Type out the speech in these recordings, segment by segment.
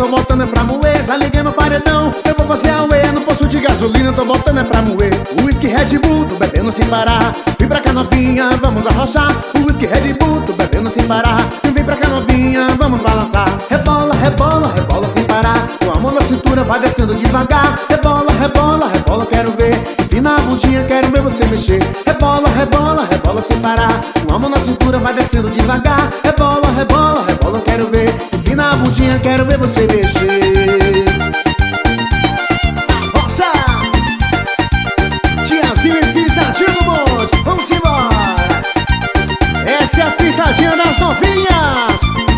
tô botando é pra moer. Já liguei no paredão, eu vou fazer a uê. No posto de gasolina, eu tô botando é pra moer. Whisky Red Bull, tô bebendo sem parar. Vem pra cá novinha, vamos arrochar. Whisky Red Bull, tô bebendo sem parar. Vem pra cá novinha, vamos balançar. Rebola, rebola, rebola sem parar. Com a mão na cintura vai descendo devagar. Rebola, rebola, rebola, quero ver. Empina a bundinha, quero ver você mexer. Rebola, rebola, rebola sem parar. Com a mão na cintura vai descendo devagar. Rebola, rebola, rebola, quero ver. Empina a bundinha, quero ver você mexer. Rocha! Tiazinha e pisadinha do bonde, vamos embora. Essa é a pisadinha das novinhas.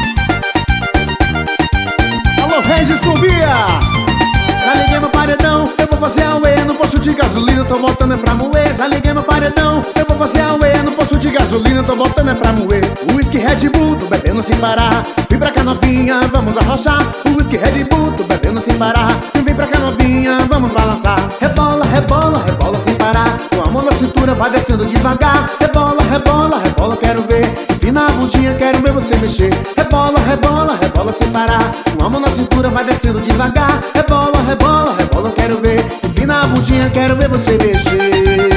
Alô, Regis Subia. Já liguei no paredão, eu vou fazer a uê. No posto de gasolina, eu tô botando é pra moer. Já liguei no paredão, eu vou fazer a uê. No posto de gasolina, eu tô botando é pra moer. Whisky Red Bull, tô bebendo sem parar. Vem pra cá novinha, vamos arrochar. Whisky Red Bull, tô bebendo sem parar. Vem pra cá novinha, vamos balançar. Rebola, rebola, rebola sem parar. Com a mão na cintura vai descendo devagar. Rebola, rebola, rebola, quero ver. Empina a bundinha, quero ver você mexer. Rebola, rebola, rebola sem parar. Com a mão na cintura vai descendo devagar. Rebola, rebola, rebola, quero ver. Empina a bundinha, quero ver você mexer.